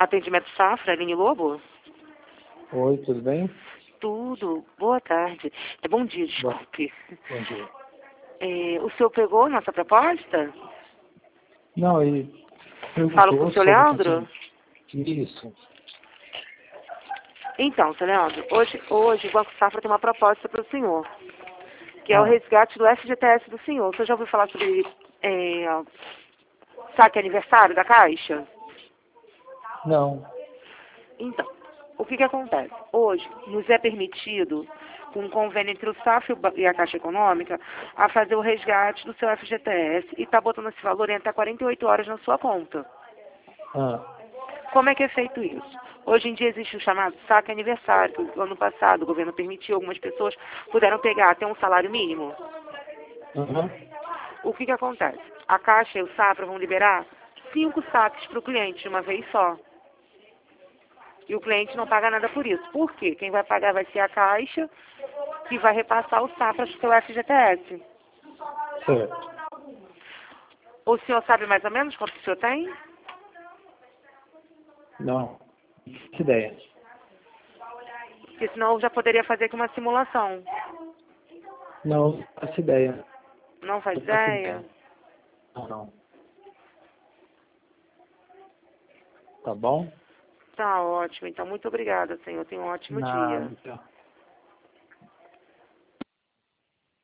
Atendimento Safra, Aline Lobo? Oi, tudo bem? Tudo. Boa tarde. Bom dia, desculpe. Bom dia. O senhor pegou nossa proposta? Não, ele Falo com o senhor Leandro? Isso. Então, senhor Leandro, hoje o Banco Safra tem uma proposta para o senhor, que é o resgate do FGTS do senhor. O senhor já ouviu falar sobre saque aniversário da Caixa? Não. Então, o que acontece? Hoje nos é permitido, com um convênio entre o Safra e a Caixa Econômica, a fazer o resgate do seu FGTS e está botando esse valor em até 48 horas na sua conta. Como é que é feito isso? Hoje em dia existe o chamado saque aniversário, que no ano passado o governo permitiu, algumas pessoas puderam pegar até um salário mínimo. O que acontece? A Caixa e o Safra vão liberar 5 saques para o cliente de uma vez só. E o cliente não paga nada por isso. Por quê? Quem vai pagar vai ser a Caixa, que vai repassar o Safra para o seu FGTS. Certo. O senhor sabe mais ou menos quanto o senhor tem? Não. Que ideia? Porque senão eu já poderia fazer aqui uma simulação. Não, essa ideia. Não faz ideia? Não. Tá bom? Tá ótimo. Então, muito obrigada, senhor. Tenha um ótimo dia. Nada.